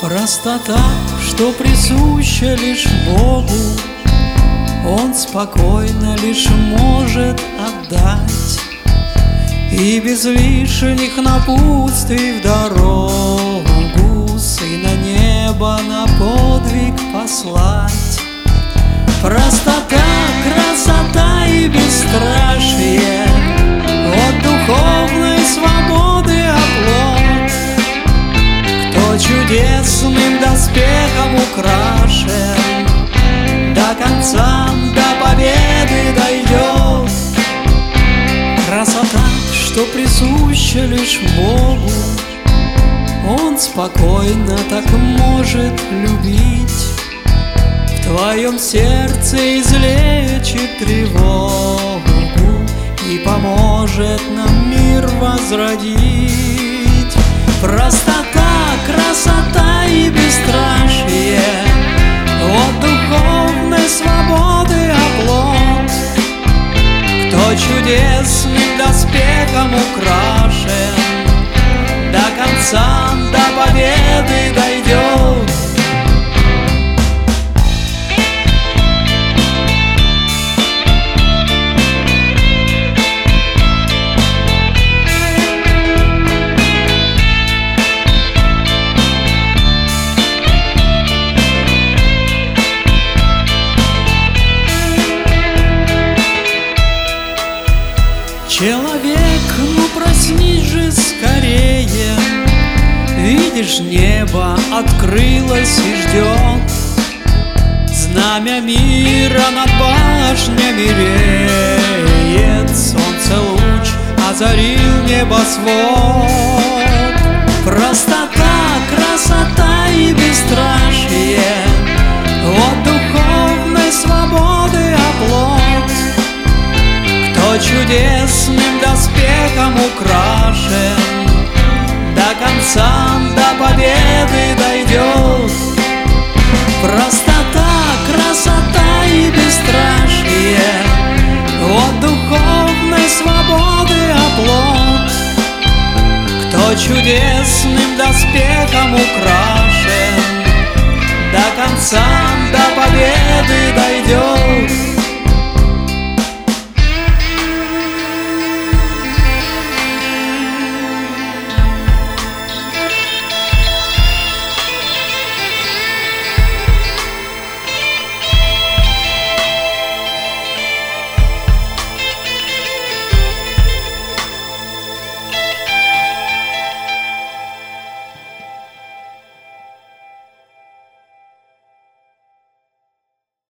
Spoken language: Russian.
Простота, что присуща лишь Богу, Он спокойно лишь может отдать, и без лишних напутствий в дорогу Сына неба на подвиг послать. Простота, красота и бесстрашие от духовной свободы оплот. Кто чудесным доспехом украшен, до конца, до победы дойдет. Красота, что присуща лишь Богу, Он спокойно так может любить. В твоем сердце излечит тревогу и поможет нам мир возродить. Простота, красота и бесстрашие от духовной свободы оплот. Кто чудесным доспехом украшен, до конца, до победы дойдет. Человек, ну проснись же скорее, видишь, небо открылось и ждет. Знамя мира над башнями реет, солнце луч озарил небосвод. Простота, красота и бесстрашие от духовной свободы оплот. Кто чудесным доспехом украшен, до конца, до победы дойдет. Простота, красота и бесстрашие от духовной свободы оплот. Кто чудесным доспехом украшен, до конца, до победы дойдет.